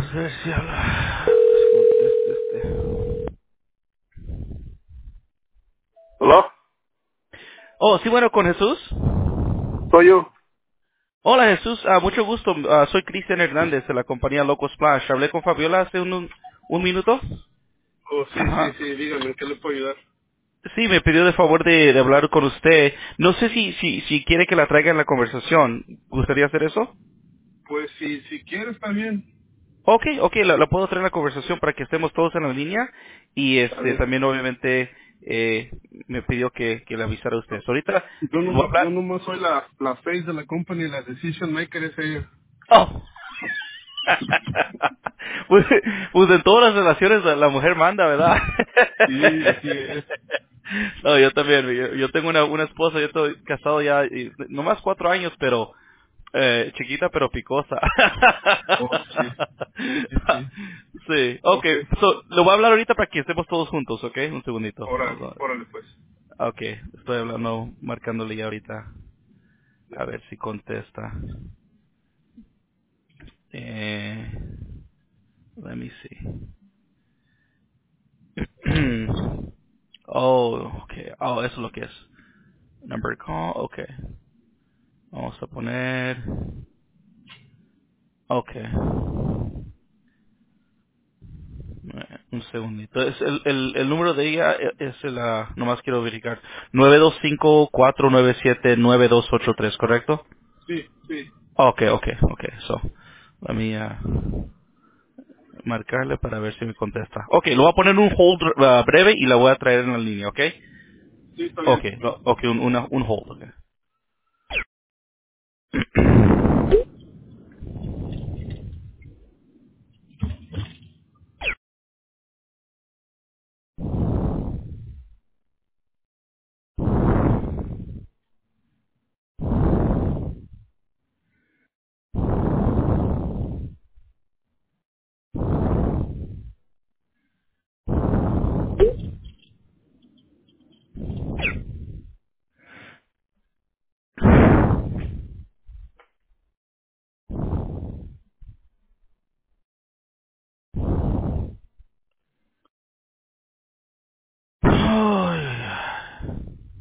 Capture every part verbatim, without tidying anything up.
A ver si habla. Conteste este. ¿Aló? Oh, sí, bueno, con Jesús. Soy yo. Hola Jesús, ah, mucho gusto. Ah, soy Cristian Hernández de la compañía Loco Splash. Hablé con Fabiola hace un, un minuto. Oh, sí, sí, Ajá. sí, dígame, ¿en qué le puedo ayudar? Sí, me pidió de favor de, de hablar con usted. No sé si, si, si quiere que la traiga en la conversación. ¿Gustaría hacer eso? Pues si, si quiere está bien. Ok, ok, la, la puedo traer en la conversación para que estemos todos en la línea. Y Está este bien. también obviamente eh, me pidió que, que le avisara a usted. No, So, ahorita Yo voy a nomás, yo hablar. nomás soy la, la face de la company, la decision maker es ella. Oh. pues, pues en todas las relaciones la, la mujer manda, ¿verdad? Sí, así es. no, yo también. Yo, yo tengo una, una esposa, yo estoy casado ya, y, nomás cuatro años, pero eh, chiquita pero picosa. Oh, sí. Sí, sí, sí. sí, Ok. okay. So, lo voy a hablar ahorita para que estemos todos juntos, ¿ok? Un segundito. Hold Órale, on. órale pues. Okay, estoy hablando, marcándole ya ahorita. Ya. A ver si contesta. Eh, let me see. oh, okay. Oh, eso es lo que es. Number call, okay. Vamos a poner, okay. Eh, Un segundito. Es el, el, el número de ella e- es el, ah, nomás quiero verificar. nueve dos cinco, cuatro nueve siete, nueve dos ocho tres, ¿correcto? Sí, sí. Okay, okay, okay. So, let me ah, marcarle para ver si me contesta. Okay, lo voy a poner en un hold ah, breve y la voy a traer en la línea, okay? Sí, está bien. Okay, lo- okay, un, una, un hold, okay. Ay.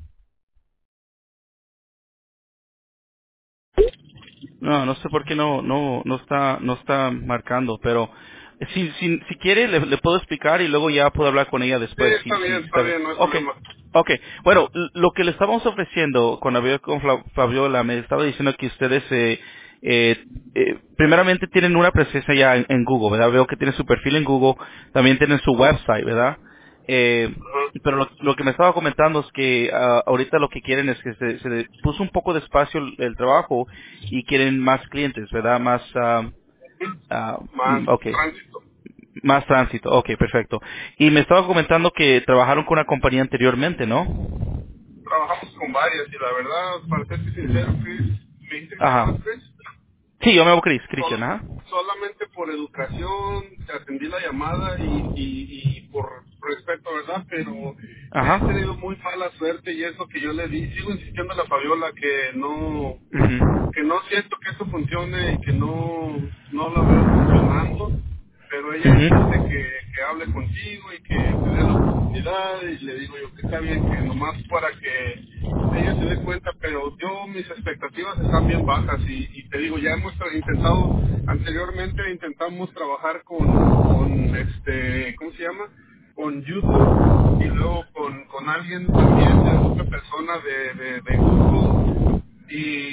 No, no sé por qué no, no, no está, no está marcando, pero si, si, si quiere le, le puedo explicar y luego ya puedo hablar con ella Sí, después, está si, si bien, está está bien. bien, no hay Okay, problema. okay. Bueno, l- lo que le estábamos ofreciendo cuando hablé con Fla- Fabiola, me estaba diciendo que ustedes, eh, eh, eh, primeramente tienen una presencia ya en, en Google, ¿verdad? Veo que tienen su perfil en Google, también tienen su website, ¿verdad? Eh, Ajá. pero lo, lo que me estaba comentando es que ah, ahorita lo que quieren es que se, se le puso un poco de espacio el, el trabajo y quieren más clientes, ¿verdad? Más, ah, ah, Más mm, ok, tránsito. más tránsito, ok, perfecto. Y me estaba comentando que trabajaron con una compañía anteriormente, ¿no? Trabajamos con varias y la verdad, para serte sincero, Chris, me dice que te Ajá. llamas Chris. Sí, yo me llamo Chris, Christian, Sol- ajá. solamente por educación te atendí la llamada y, y, y por respeto, ¿verdad? Pero he Ajá. tenido muy mala suerte y es lo que yo le di. Sigo insistiendo a la Fabiola que no Ujú. que no siento que esto funcione y que no, no lo veo funcionando, pero ella insiste Ujú. que, que hable contigo y que te dé la oportunidad y le digo yo que está bien, que nomás para que ella se dé cuenta, pero yo mis expectativas están bien bajas y, y te digo, ya hemos tra- intentado, anteriormente intentamos trabajar con, con este, ¿cómo se llama? Con YouTube y luego con, con alguien también de otra persona de, de, de Google y,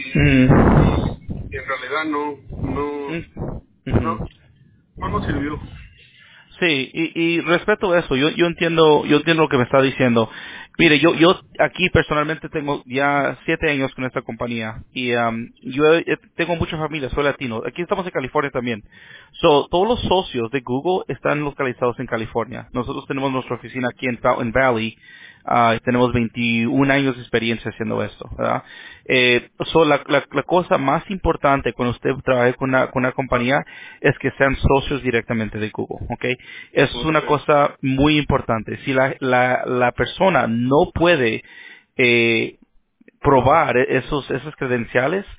y, Ujú. y en realidad no, no, no, Ujú. no nos sirvió. Sí, y, y respeto eso, yo, yo entiendo, yo entiendo lo que me está diciendo. Mire, yo, yo aquí personalmente tengo ya siete años con esta compañía y am, yo he- he- tengo mucha familia, soy latino. Aquí estamos en California también. So, todos los socios de Google están localizados en California. Nosotros tenemos nuestra oficina aquí en Fountain Valley. Ah, tenemos veintiún años de experiencia haciendo esto, ¿verdad? Eh, so, la, la, la cosa más importante cuando usted trabaje con una, con una compañía es que sean socios directamente de Google, ¿ok? Eso es Ok. una cosa muy importante. Si la, la, la persona no puede eh, probar esos, esas credenciales,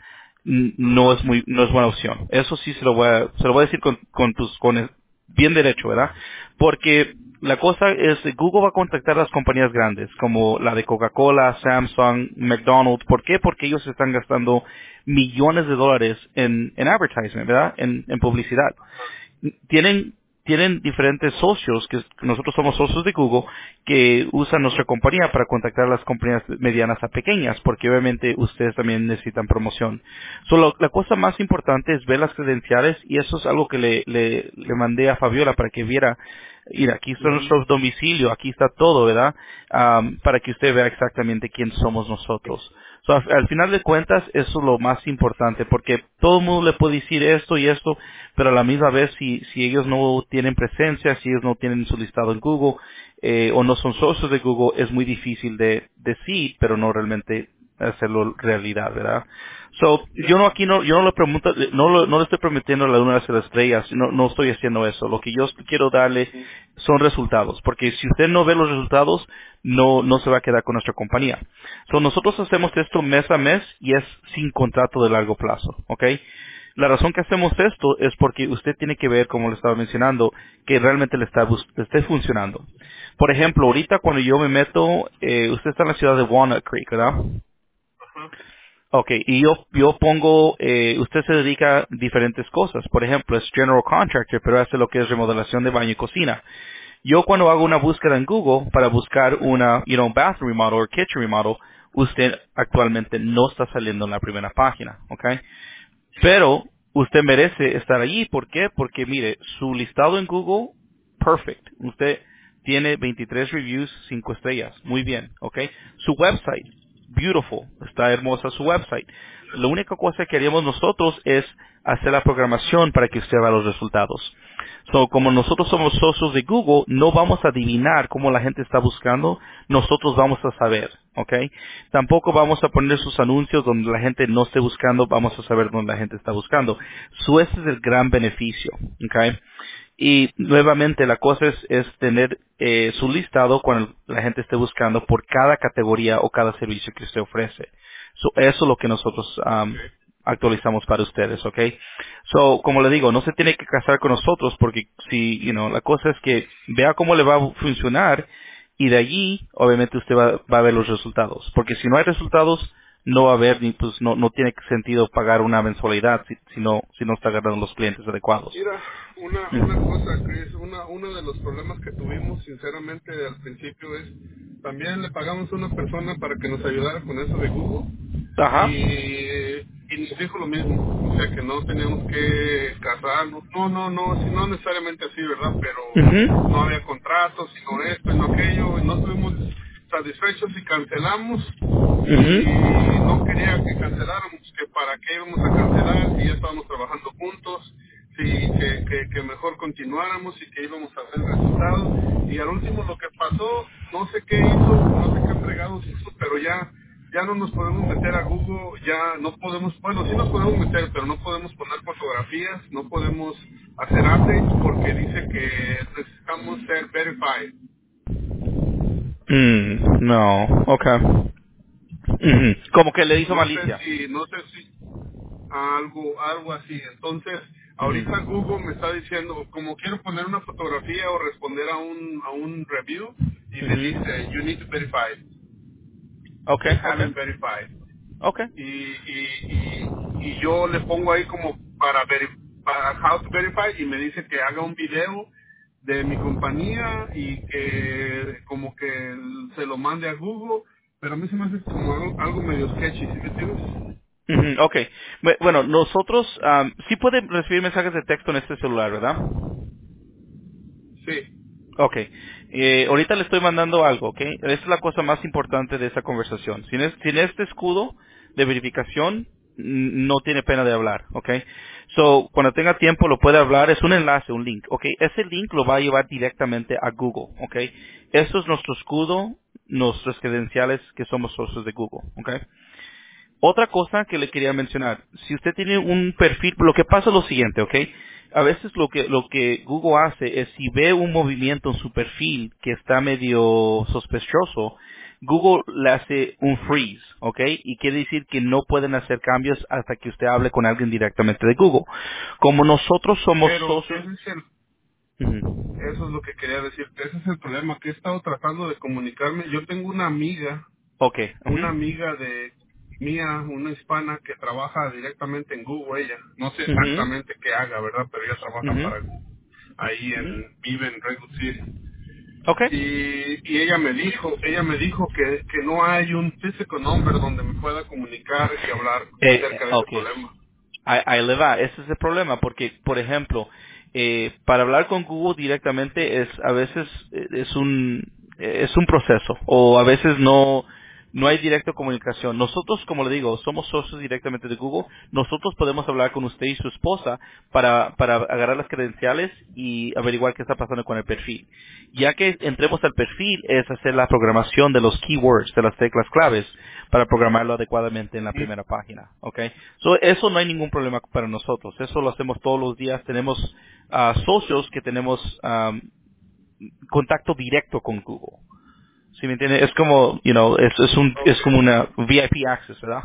n- no es muy no es buena opción. Eso sí se lo voy a se lo voy a decir con con tus con el- bien derecho, ¿verdad? Porque la cosa es Google va a contactar a las compañías grandes como la de Coca-Cola, Samsung, McDonald's. ¿Por qué? Porque ellos están gastando millones de dólares en en advertisement, ¿verdad? En en publicidad. Tienen tienen diferentes socios, que nosotros somos socios de Google, que usan nuestra compañía para contactar a las compañías medianas a pequeñas, porque obviamente ustedes también necesitan promoción. Solo la cosa más importante es ver las credenciales, y eso es algo que le, le, le mandé a Fabiola para que viera. Mira, aquí está Ujú. nuestro domicilio, aquí está todo, ¿verdad? Am, para que usted vea exactamente quién somos nosotros. So, al, al final de cuentas, eso es lo más importante, porque todo el mundo le puede decir esto y esto, pero a la misma vez, si, si ellos no tienen presencia, si ellos no tienen su listado en Google, eh, o no son socios de Google, es muy difícil de decir, pero no realmente hacerlo realidad, ¿verdad? So, yo no aquí no, yo no le pregunto, no, lo- no le estoy prometiendo la luna de las estrellas, no, no estoy haciendo eso. Lo que yo quiero darle son resultados, porque si usted no ve los resultados, no, no se va a quedar con nuestra compañía. So, nosotros hacemos esto mes a mes y es sin contrato de largo plazo, ¿ok? La razón que hacemos esto es porque usted tiene que ver, como le estaba mencionando, que realmente le está, bus- le esté funcionando. Por ejemplo, ahorita cuando yo me meto, eh, usted está en la ciudad de Walnut Creek, ¿verdad? Ajá. Ok, y yo, yo pongo, eh, usted se dedica a diferentes cosas. Por ejemplo, es general contractor, pero hace lo que es remodelación de baño y cocina. Yo cuando hago una búsqueda en Google para buscar una, you know, bathroom remodel o kitchen remodel, usted actualmente no está saliendo en la primera página, ¿ok? Pero usted merece estar allí. ¿Por qué? Porque mire, su listado en Google, perfect. Usted tiene veintitrés reviews, cinco estrellas. Muy bien, ¿ok? Su website, beautiful. Está hermosa su website. La única cosa que haríamos nosotros es hacer la programación para que usted vea los resultados. So, como nosotros somos socios de Google, no vamos a adivinar cómo la gente está buscando, nosotros vamos a saber, ¿ok? Tampoco vamos a poner sus anuncios donde la gente no esté buscando, vamos a saber dónde la gente está buscando. So, ese es el gran beneficio, ¿ok? Y nuevamente la cosa es, es tener eh, su listado cuando la gente esté buscando por cada categoría o cada servicio que usted ofrece. So, eso es lo que nosotros Ok. um, actualizamos para ustedes, ¿ok? So, como le digo, no se tiene que casar con nosotros porque si, you know, la cosa es que vea cómo le va a funcionar y de allí, obviamente, usted va, va a ver los resultados. Porque si no hay resultados, no va a haber ni, pues, no, no tiene sentido pagar una mensualidad si, si no, si no está agarrando los clientes adecuados. Mira, una, una Mm. cosa, Chris, una, uno de los problemas que tuvimos, sinceramente, al principio es, también le pagamos a una persona para que nos ayudara con eso de Google, Ajá. y, y nos dijo lo mismo, o sea, que no teníamos que casarnos, no, no, no, sí, no necesariamente así, ¿verdad? Pero no Mhm. había contratos, sino esto, y no aquello, y no estuvimos satisfechos y cancelamos, y no Mhm. quería que canceláramos, que para qué íbamos a cancelar si ya estábamos trabajando juntos, si que, que, que mejor continuáramos y que íbamos a ver el resultado. Y al último lo que pasó, no sé qué hizo, no sé qué fregados hizo, pero ya ya no nos podemos meter a Google, ya no podemos, bueno, sí nos podemos meter, pero no podemos poner fotografías, no podemos hacer updates porque dice que necesitamos ser verified. Mm, no, okay. Ujú. Como que le hizo No sé malicia. si, no sé si algo algo así. Entonces ahorita Ujú. Google me está diciendo, como quiero poner una fotografía o responder a un a un review, y me dice Ujú. you need to verify, you Okay, okay, haven't verified, okay. y y, y, y yo le pongo ahí como para veri- para how to verify, y me dice que haga un video de mi compañía y que como que se lo mande a Google, pero a mí se me hace como algo, algo medio sketchy, ¿sí me entiendes? Ujú, okay. Bu- Bueno, nosotros am, sí pueden recibir mensajes de texto en este celular, ¿verdad? Sí. Okay. Eh, ahorita le estoy mandando algo, ¿ok? Esa es la cosa más importante de esa conversación. Sin, es- sin este escudo de verificación, n- no tiene pena de hablar, ¿ok? So, cuando tenga tiempo lo puede hablar, es un enlace, un link, ¿ok? Ese link lo va a llevar directamente a Google, ¿ok? Esto es nuestro escudo, nuestros credenciales que somos socios de Google, ¿ok? Otra cosa que le quería mencionar, si usted tiene un perfil, lo que pasa es lo siguiente, ¿ok? A veces lo que, lo que Google hace es si ve un movimiento en su perfil que está medio sospechoso, Google le hace un freeze, ¿ok? Y quiere decir que no pueden hacer cambios hasta que usted hable con alguien directamente de Google. Como nosotros somos Pero socios... ese es el, Ujú. eso es lo que quería decir, que ese es el problema, que he estado tratando de comunicarme. Yo tengo una amiga, Ok. una Ujú. amiga de mía, una hispana que trabaja directamente en Google, ella. No sé Ujú. exactamente qué haga, ¿verdad? Pero ella trabaja para Ujú. Google. Ahí Ujú. en, vive en Redwood City. Ok. Y, y ella me dijo, ella me dijo que, que no hay un físico number donde me pueda comunicar y hablar Eh, eh, acerca de ese ok. problema. Ahí, ahí le va. Ese es el problema, porque, por ejemplo, eh, para hablar con Google directamente es a veces eh, es un eh, es un proceso, o a veces no no hay directa comunicación. Nosotros, como le digo, somos socios directamente de Google. Nosotros podemos hablar con usted y su esposa para para agarrar las credenciales y averiguar qué está pasando con el perfil. Ya que entremos al perfil es hacer la programación de los keywords, de las teclas claves, para programarlo adecuadamente en la Ujú. primera página, ¿ok? So, eso no hay ningún problema para nosotros. Eso lo hacemos todos los días. Tenemos ah, socios que tenemos am, contacto directo con Google. ¿Sí me entiende? Es como, you know, es, es un, Ok, es como una V I P access, ¿verdad?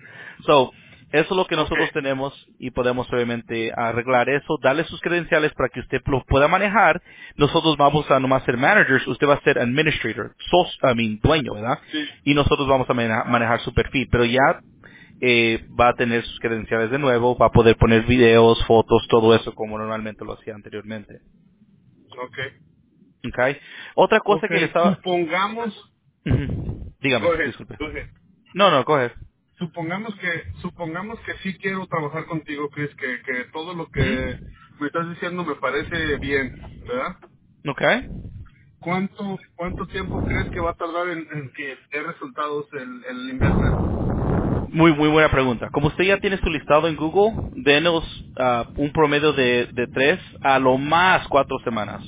So, eso es lo que ok, nosotros tenemos y podemos obviamente arreglar eso, darle sus credenciales para que usted lo pueda manejar. Nosotros vamos a nomás ser managers, usted va a ser administrator, sos, I mean, dueño, ¿verdad? sí, Y nosotros vamos a mane- manejar su perfil, pero ya eh, va a tener sus credenciales de nuevo, va a poder poner videos, fotos, todo eso como normalmente lo hacía anteriormente. ok, ¿Ok? Otra cosa ok, que le estaba... supongamos, Ujú. Dígame, go ahead, disculpe. go ahead. No, no, coge. Supongamos que, supongamos que sí quiero trabajar contigo, Chris, que, que todo lo que Ujú. me estás diciendo me parece bien, ¿verdad? Ok. ¿Cuánto, cuánto tiempo crees que va a tardar en, en que dé resultados el, el investment? Muy, muy buena pregunta. Como usted ya tiene su listado en Google, denos ah, un promedio de, de tres a lo más cuatro semanas.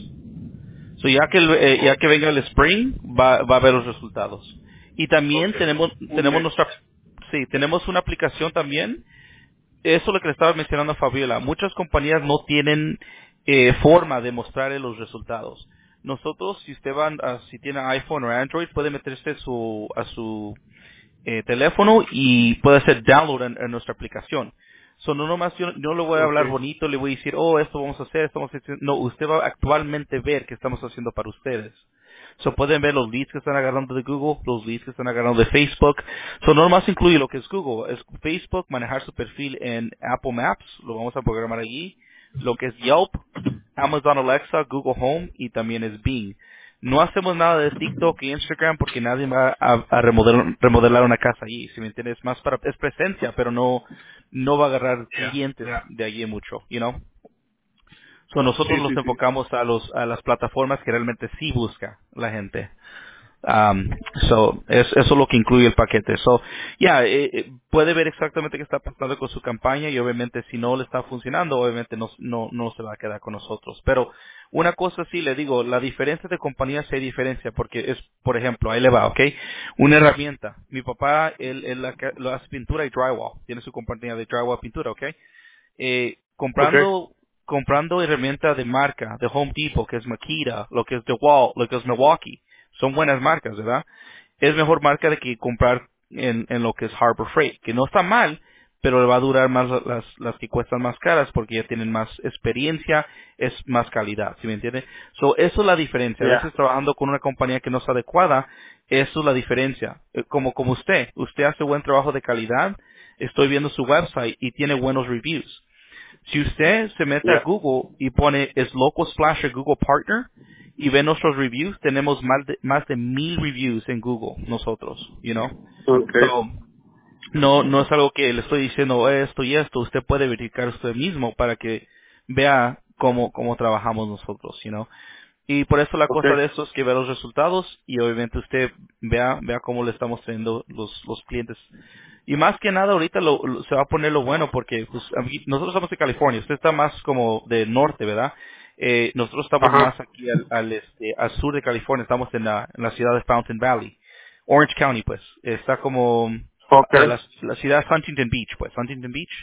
So, ya que el- eh, ya Ok, que venga el spring, va, va a ver los resultados. Y ok, también tenemos un tenemos mes. nuestra sí tenemos una aplicación también. Eso es lo que le estaba mencionando a Fabiola. Muchas compañías no tienen eh, forma de mostrarle los resultados. Nosotros, si usted va, a- si tiene iPhone o Android, puede meterse su, a su eh, teléfono y puede hacer download en, en nuestra aplicación. So, no nomás yo no le voy a Ok, hablar bonito, le voy a decir, oh, esto vamos a hacer, esto vamos a hacer. No, usted va a actualmente ver qué estamos haciendo para ustedes. So, pueden ver los leads que están agarrando de Google, los leads que están agarrando de Facebook. So, no nomás incluye lo que es Google, es Facebook, manejar su perfil en Apple Maps, lo vamos a programar allí, lo que es Yelp, Amazon Alexa, Google Home y también es Bing. No hacemos nada de TikTok y Instagram porque nadie va a, a remodelar, remodelar una casa allí, si me entiendes, más para, es presencia, pero no, no va a agarrar ya, clientes ya. de allí mucho, you know. So nosotros Sí, nos sí, sí. enfocamos a los, a las plataformas que realmente sí busca la gente. Um, so, es, eso es lo que incluye el paquete. So, ya, eh, eh, puede ver exactamente qué está pasando con su campaña y obviamente si no le está funcionando, obviamente no, no, no se va a quedar con nosotros. Pero una cosa sí le digo, la diferencia de compañías sí hay diferencia porque es, por ejemplo, ahí le va, ¿ok? Una herramienta. Mi papá, él, él la- lo hace pintura y drywall. Tiene su compañía de drywall pintura, ¿ok? eh, Ok, comprando comprando herramientas de marca, de Home Depot, que es Makita, lo que es DeWalt, lo que es Milwaukee, son buenas marcas, ¿verdad? Es mejor marca de que comprar en, en lo que es Harbor Freight, que no está mal, pero le va a durar más la- las, las que cuestan más caras porque ya tienen más experiencia, es más calidad, ¿sí me entiende? So, eso es la diferencia. A veces ya, trabajando con una compañía que no es adecuada, eso es la diferencia. Eh, Como, como usted, usted hace buen trabajo de calidad, estoy viendo su website y tiene buenos reviews. Si usted se mete a ya. Google y pone es loco slash a Google Partner y ve nuestros reviews, tenemos más de, más de mil reviews en Google nosotros, you know. Ok, So, no, no es algo que le estoy diciendo esto y esto, usted puede verificar usted mismo para que vea cómo, cómo trabajamos nosotros, you know. Y por eso la ok, cosa de eso es que vea los resultados y obviamente usted vea, vea cómo le estamos teniendo los, los clientes. Y más que nada ahorita lo, lo- se va a poner lo bueno porque pues, aquí- nosotros estamos en California, usted está más como de norte, ¿verdad? Eh, nosotros estamos ajá, más aquí al, al, este, al sur de California, estamos en la, en la ciudad de Fountain Valley, Orange County pues, está como ok, eh, la, la ciudad es Huntington Beach pues, Huntington Beach.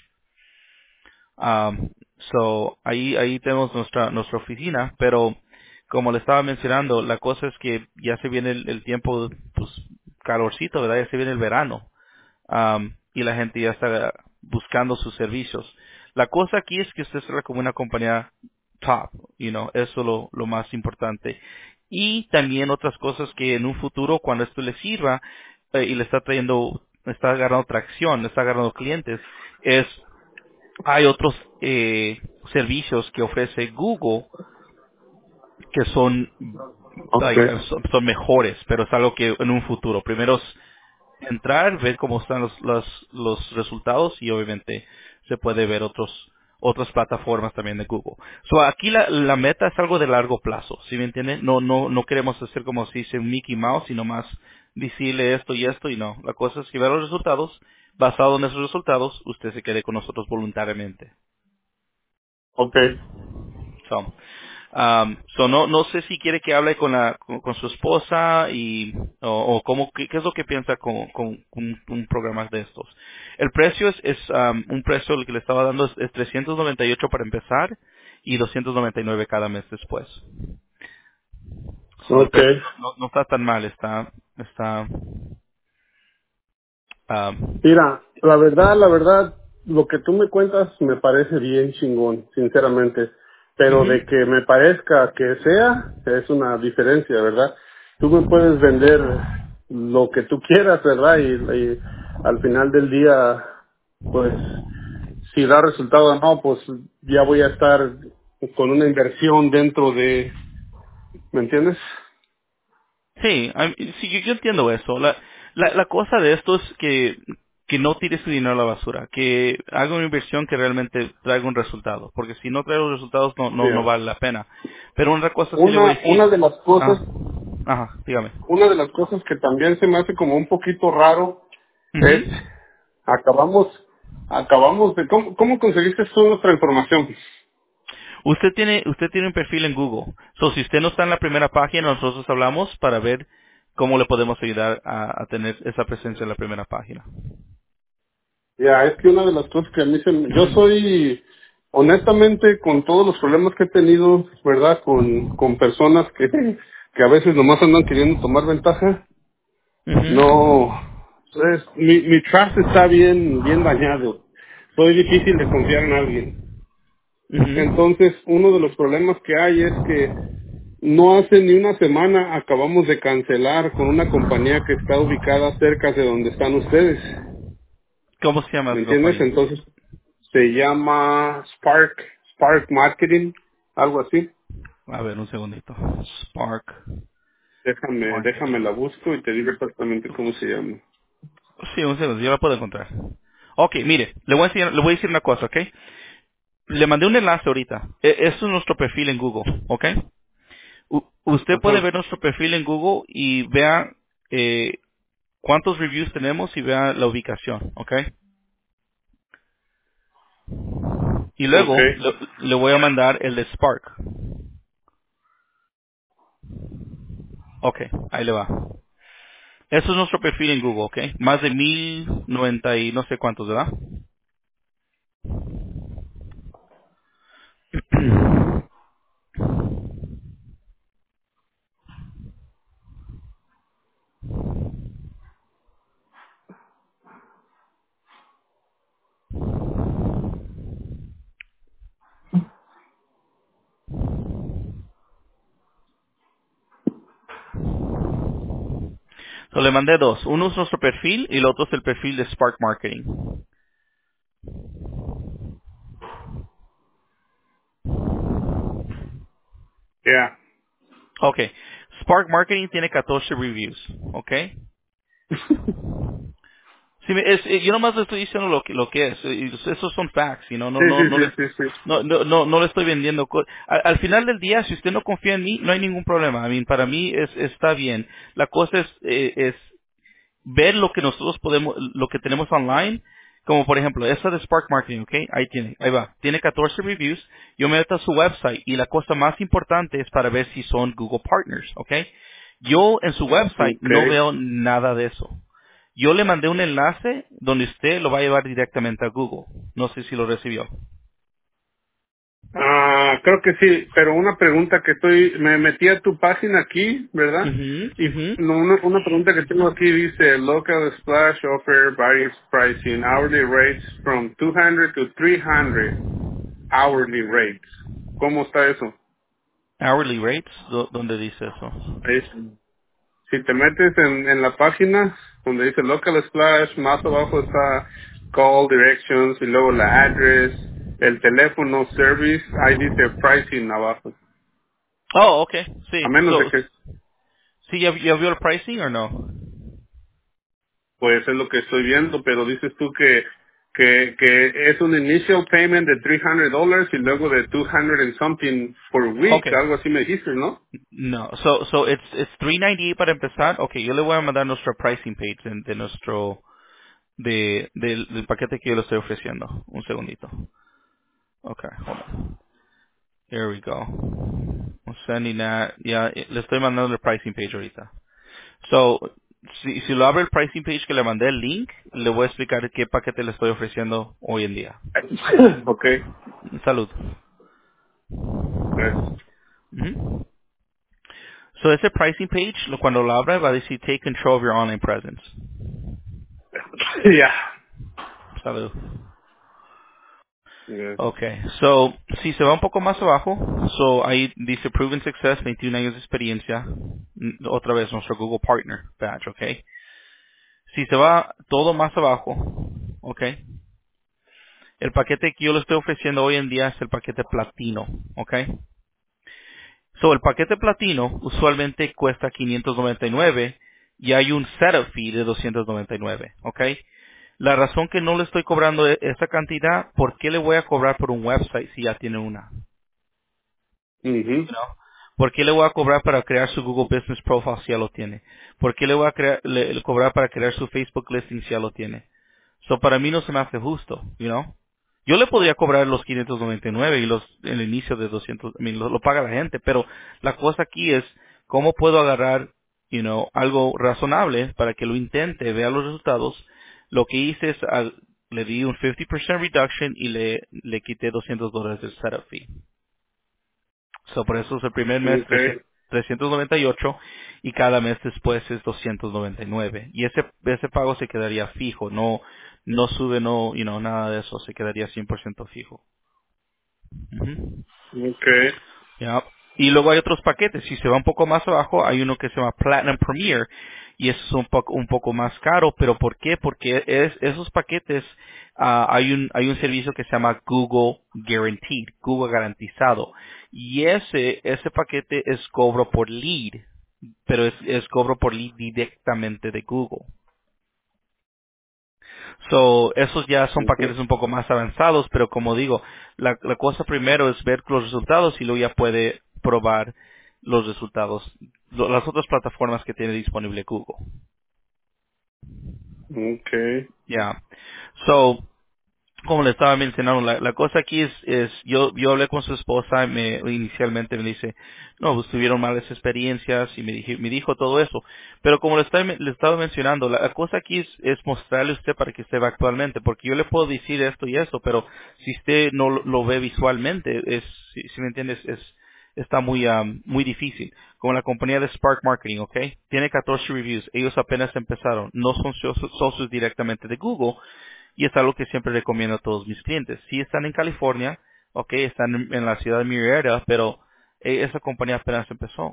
Um, so, ahí, ahí tenemos nuestra, nuestra oficina, pero como le estaba mencionando, la cosa es que ya se viene el, el tiempo, pues, calorcito, ¿verdad? Ya se viene el verano. Um, y la gente ya está buscando sus servicios. La cosa aquí es que usted será como una compañía top, you know, eso es lo, lo más importante. Y también otras cosas que en un futuro, cuando esto le sirva eh, y le está trayendo, está agarrando tracción, le está agarrando clientes, es, hay otros eh, servicios que ofrece Google que son, Ok. like, son, son mejores, pero es algo que en un futuro. Primero es entrar, ver cómo están los, los, los resultados y obviamente se puede ver otros otras plataformas también de Google. So, aquí la, la meta es algo de largo plazo, ¿sí me entienden? No no no queremos hacer como si dice Mickey Mouse, sino más decirle esto y esto y no. La cosa es que ver los resultados, basado en esos resultados, usted se quede con nosotros voluntariamente. Ok. So, um, so no, no sé si quiere que hable con, la, con, con su esposa y, o, o cómo, qué, qué es lo que piensa con, con un, un programa de estos. El precio es, es um, un precio el que le estaba dando es, es trescientos noventa y ocho para empezar y doscientos noventa y nueve cada mes después. So, el Ok. precio no, no está tan mal, está, está, um, Mira, la verdad, la verdad, lo que tú me cuentas me parece bien chingón, sinceramente. Pero de ujú. que me parezca que sea, es una diferencia, ¿verdad? Tú me puedes vender lo que tú quieras, ¿verdad? Y, y al final del día, pues, si da resultado o no, pues ya voy a estar con una inversión dentro de, ¿me entiendes? Sí, a mí- sí, yo, yo entiendo eso. La, la, la cosa de esto es que, que no tire su dinero a la basura, que haga una inversión que realmente traiga un resultado, porque si no trae los resultados no, no, no Mira, vale la pena. Pero una cosa sí le voy a una, una decir, de las ah, cosas, ajá, dígame. una de las cosas que también se me hace como un poquito raro es, Ujú. acabamos, acabamos de, ¿cómo, cómo conseguiste tú nuestra información? Usted tiene, usted tiene un perfil en Google. So, si usted no está en la primera página, nosotros hablamos para ver cómo le podemos ayudar a, a tener esa presencia en la primera página. Ya, es que una de las cosas que a mí se me, yo Ujú. soy, honestamente, con todos los problemas que he tenido, ¿verdad? Con, con personas que, que a veces nomás andan queriendo tomar ventaja, Ujú. no, es, mi, mi trust está bien, bien dañado. Soy difícil de confiar en alguien. Ujú. Entonces, uno de los problemas que hay es que no hace ni una semana acabamos de cancelar con una compañía que está ubicada cerca de donde están ustedes. ¿Cómo se llama ¿Me esa entiendes? compañía? Entonces, se llama Spark, Spark Marketing, algo así. A ver, un segundito. Spark Déjame, déjame Marketing. la busco y te digo exactamente cómo se llama. Sí, un segundo, yo la puedo encontrar. Ok, mire, le voy a decir, le voy a decir una cosa, ¿ok? Le mandé un enlace ahorita. E- Esto es nuestro perfil en Google, ¿ok? U- usted puede Ajá. ver nuestro perfil en Google y vea eh, cuántos reviews tenemos y vea la ubicación, ¿ok? Y Ok. luego le, le voy a mandar el de Spark. Ok, ahí le va. Eso es nuestro perfil en Google, ¿ok? Más de mil noventa y no sé cuántos, ¿verdad? So, le mandé dos. Uno es nuestro perfil y el otro es el perfil de Spark Marketing. Ya. Ok. Spark Marketing tiene catorce reviews. Ok. Sí, me- es, eh, yo nomás le estoy diciendo lo que, lo que es. eh, y esos son facts, you know, no, Sí, no, sí, no, sí, le, sí, sí. no, no, no, no le estoy vendiendo. co- Al, al final del día, si usted no confía en mí, no hay ningún problema. I mean, para mí es, está bien. La cosa es, eh, es ver lo que nosotros podemos, lo que tenemos online, como por ejemplo, esa de Spark Marketing, ¿ok? Ahí tiene, ahí va. Tiene catorce reviews. Yo me meto a su website y la cosa más importante es para ver si son Google Partners, ¿ok? Yo en su website Ok. no veo nada de eso. Yo le mandé un enlace donde usted lo va a llevar directamente a Google. No sé si lo recibió. Ah, creo que sí, pero una pregunta que estoy, me metí a tu página aquí, ¿verdad? Mhm, Y mhm. no, una, una pregunta que tengo aquí dice, local splash offer varies pricing, hourly rates from two hundred to three hundred hourly rates. ¿Cómo está eso? Hourly rates, ¿dó- ¿dónde dice eso? Es, si te metes en, en la página donde dice local splash, más abajo está call directions y luego la address, el teléfono service, ahí dice pricing abajo. Oh, okay, A sí. menos de So, que sí, ¿ya, ya vio el pricing o no? pues es lo que estoy viendo, pero dices tú que que, que es un initial payment de three hundred dollars y luego de two hundred and something por week, Okay. algo así me dijiste, ¿no? No, so, so it's, it's three ninety-eight para empezar. Okay, yo le voy a mandar nuestro pricing page de, de nuestro, de, del, del paquete que yo le estoy ofreciendo. Un segundito. Okay, hold on. Here we go. I'm sending that. Ya, eh, le estoy mandando el pricing page ahorita. So, si, si lo abre el pricing page que le mandé el link, le voy a explicar qué paquete le estoy ofreciendo hoy en día. Ok, Salud. pues, Ujú. So, ese pricing page, lo- cuando lo abra, va a decir take control of your online presence. ya. Salud. Yes. Okay, so, si se va un poco más abajo, so ahí dice Proven Success, veintiún años de experiencia, mm, otra vez nuestro Google Partner Badge, okay. Si se va todo más abajo, okay, el paquete que yo le estoy ofreciendo hoy en día es el paquete platino, okay. So, el paquete platino usualmente cuesta quinientos noventa y nueve y hay un setup fee de doscientos noventa y nueve, okay. La razón que no le estoy cobrando e- esa cantidad, ¿por qué le voy a cobrar por un website si ya tiene una? Ujú. ¿No? ¿Por qué le voy a cobrar para crear su Google Business Profile si ya lo tiene? ¿Por qué le voy a crear, le- le cobrar para crear su Facebook Listing si ya lo tiene? So, para mí no se me hace justo, you know? Yo le podría cobrar los quinientos noventa y nueve y los, el inicio de doscientos, I mean, lo, lo paga la gente, pero la cosa aquí es, ¿cómo puedo agarrar, you know, algo razonable para que lo intente, vea los resultados? Lo que hice es, al- le di un cincuenta por ciento reduction y le, le quité doscientos dólares del setup fee. So, por eso es el primer mes Okay. trescientos noventa y ocho y cada mes después es doscientos noventa y nueve. Y ese ese pago se quedaría fijo, no no sube, no, you know, nada de eso, se quedaría cien por ciento fijo. Ujú. Okay. Ya. Y luego hay otros paquetes. Si se va un poco más abajo, hay uno que se llama Platinum Premier y eso es un poco un poco más caro. ¿Pero por qué? Porque es, esos paquetes ah, hay un hay un servicio que se llama Google Guaranteed, Google garantizado. Y ese ese paquete es cobro por lead, pero es, es cobro por lead directamente de Google. So, esos ya son Ujú. paquetes un poco más avanzados, pero como digo, la, la cosa primero es ver los resultados y luego ya puede probar los resultados, lo- las otras plataformas que tiene disponible Google. Okay. Ya. So, como le estaba mencionando, la, la cosa aquí es, es yo, yo hablé con su esposa, me, inicialmente me dice, no, pues tuvieron malas experiencias y me, dije, me dijo todo eso. Pero como le estaba, le estaba mencionando, la, la cosa aquí es, es mostrarle a usted para que usted vea actualmente, porque yo le puedo decir esto y eso, pero si usted no lo, lo ve visualmente, es, si, si me entiendes, es, está muy, am, muy difícil. Como la compañía de Spark Marketing, ¿ok? Tiene catorce reviews, ellos apenas empezaron, no son socios socios directamente de Google, y es algo que siempre recomiendo a todos mis clientes. Si están en California, ok, están en, en la ciudad de Murrieta, pero eh, esa compañía apenas empezó,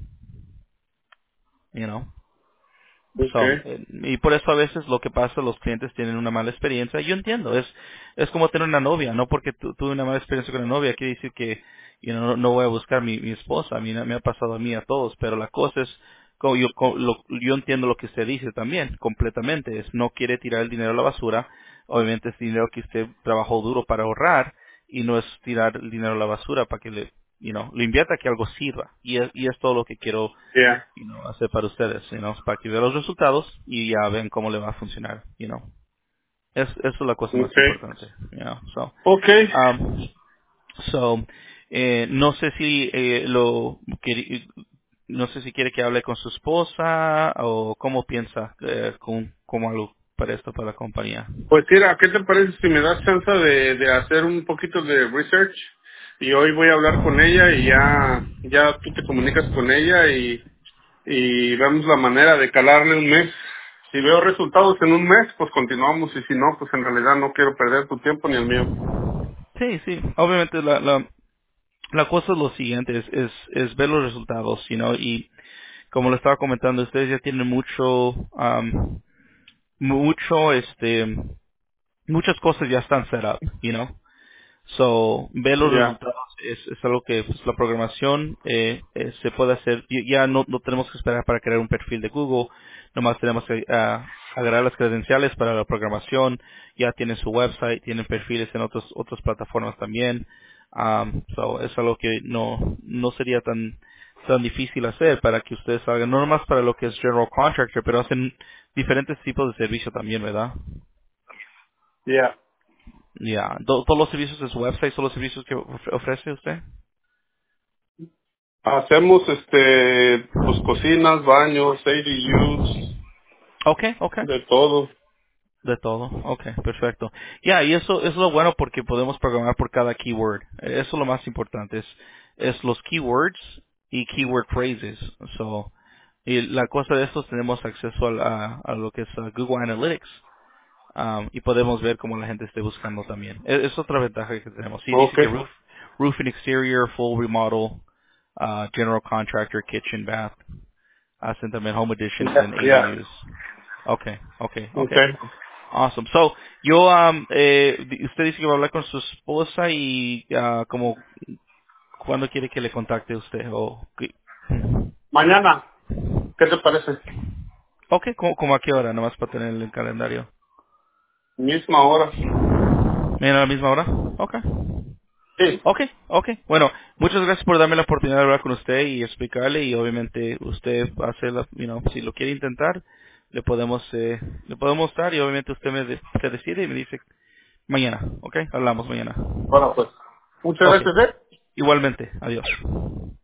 you know. So, Okay. eh, y por eso a veces lo que pasa, los clientes tienen una mala experiencia. Yo entiendo, es es como tener una novia, no porque tu, tuve una mala experiencia con una novia quiere decir que you know, no, no voy a buscar mi, mi esposa. A mí me ha pasado a mí a todos, pero la cosa es, como yo, co- lo- yo entiendo lo que usted dice también, completamente. Es no quiere tirar el dinero a la basura. Obviamente es dinero que usted trabajó duro para ahorrar y no es tirar el dinero a la basura para que le, you know, lo invierta que algo sirva. Y es, y es todo lo que quiero Yeah. you know, hacer para ustedes, you know, para que vean los resultados y ya ven cómo le va a funcionar, you know. Es, eso es la cosa más Okay. importante, you know. So, Okay. um, so eh, no sé si eh, lo queri- no sé si quiere que hable con su esposa o cómo piensa eh, con como algo para esto para la compañía. Pues mira, ¿qué te parece si me das chance de, de hacer un poquito de research? y hoy voy a hablar con ella y ya, ya tú te comunicas con ella y, y vemos la manera de calarle un mes. Si veo resultados en un mes, pues continuamos y si no, pues en realidad no quiero perder tu tiempo ni el mío. Sí, sí. Obviamente la, la, la cosa es lo siguiente, es, es, es ver los resultados, you know, y como le estaba comentando, ustedes ya tienen mucho, um, mucho, este, muchas cosas ya están set up, you know. So, ver los Ya, resultados es, es algo que pues, la programación eh, eh, se puede hacer. Y Ya no, no tenemos que esperar para crear un perfil de Google, nomás tenemos que ah, agregar las credenciales para la programación. Ya tienen su website, tienen perfiles en otros, otras plataformas también. Um, so, es algo que no, no sería tan, tan difícil hacer para que ustedes hagan, no nomás para lo que es General Contractor, pero hacen diferentes tipos de servicio también, ¿verdad? ya. Ya, Do- todos los servicios de su website son los servicios que ofre- ofrece usted. Hacemos este, pues cocinas, baños, A D Us, Okay, okay. de todo. De todo. Okay, perfecto. Ya, y eso, eso es lo bueno porque podemos programar por cada keyword. Eso es lo más importante, es, es los keywords y keyword phrases. So, y la cosa de estos tenemos acceso al- a, a lo que es uh, Google Analytics. Um, y podemos ver cómo la gente esté buscando también. Es, es otra ventaja que tenemos. Sí, dice Ok. que roof, roof and exterior, full remodel, uh, general contractor, kitchen, bath. Hacen también home additions Ya, and ya. A D Us. Okay, okay, Ok. okay. Awesome. So, yo, um, eh, di- usted dice que va a hablar con su esposa y, ah, como, ¿cuándo quiere que le contacte usted? O, qué? Mañana, ¿qué te parece? Okay, ¿como, como a qué hora? Nomás para tener el calendario. Misma hora. ¿Mañana a la misma hora? Okay. Sí. Okay, okay. Bueno, muchas gracias por darme la oportunidad de hablar con usted y explicarle y obviamente usted hace la, you know, si lo quiere intentar, le podemos, eh, le podemos dar y obviamente usted me de- se decide y me dice mañana, okay, hablamos mañana. Bueno, pues. Muchas Okay, gracias, ¿eh? igualmente, adiós.